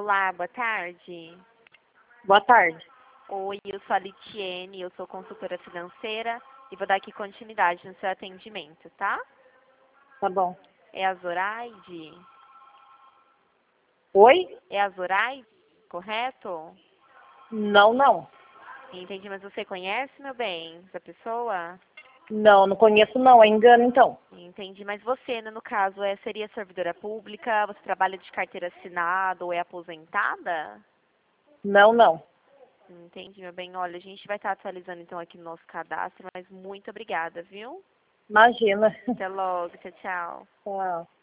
Olá, boa tarde. Boa tarde. Oi, eu sou a Litiene, eu sou consultora financeira e vou dar aqui continuidade no seu atendimento, tá? Tá bom. É a Zoraide? Oi? É a Zoraide, correto? Não, não. Entendi, mas você conhece, meu bem, essa pessoa? Não, não conheço não. É engano então. Entendi, mas você, né, no caso, seria servidora pública, você trabalha de carteira assinada ou é aposentada? Não, não. Entendi, meu bem. Olha, a gente vai estar atualizando então aqui no nosso cadastro, mas muito obrigada, viu? Imagina. Até logo, tchau, tchau. Tchau.